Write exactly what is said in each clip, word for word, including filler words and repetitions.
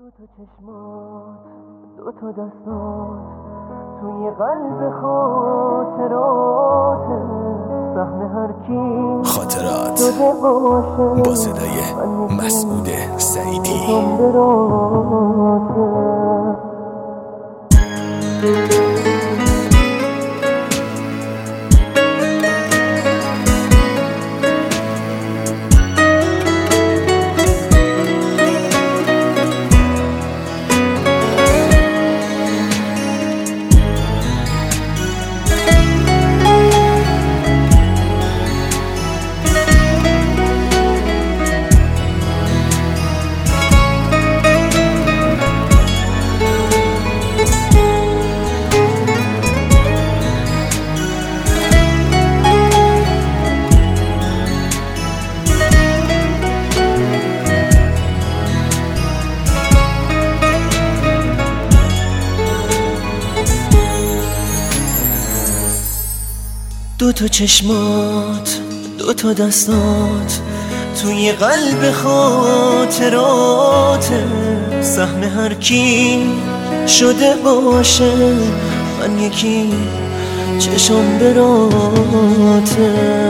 دو تا چشمات، دو تا دستات توی قلب خاطرات، سهم هر کی خاطرات با صدای مسعود سعیدی. دو تا چشمات، دو تا دستات توی قلب خاطرات، سهم هر کی شده باشه من یکی چشم براته.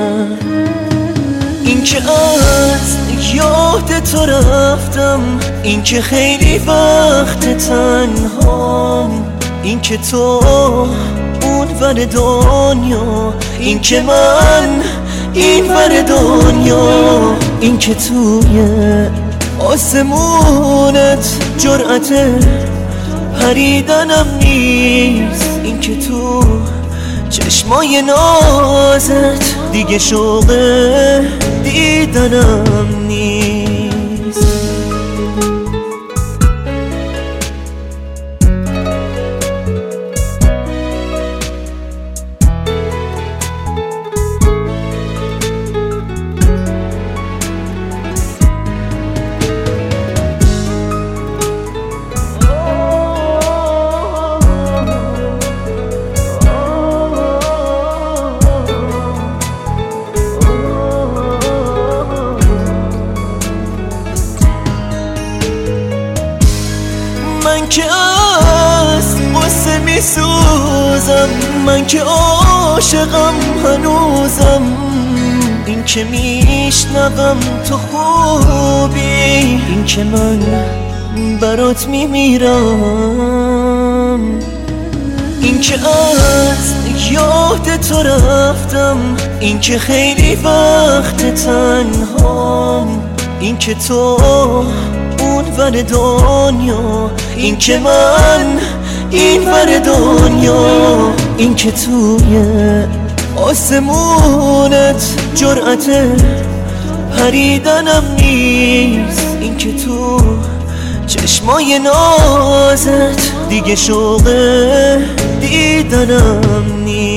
این که از یاد تو رفتم، این که خیلی وقت تنهام، این که تو اون ور دنیا، این که من این ور دنیا، این که توی آسمونت جرأت پریدنم نیست، این که تو چشمای نازت دیگه شوق دیدنم نیست. من که از قصه می سوزم، من که عاشقم هنوزم، این که میشنوم تو خوبی، این که من برات میمیرم، این که از یاد تو رفتم، این که خیلی وقت تنهام، این که تو اون ور دنیا، این که من این ور دنیا، این که توی آسمونت جرأت پریدنم نیست، این که تو چشمای نازت دیگه شوق دیدنم نیست.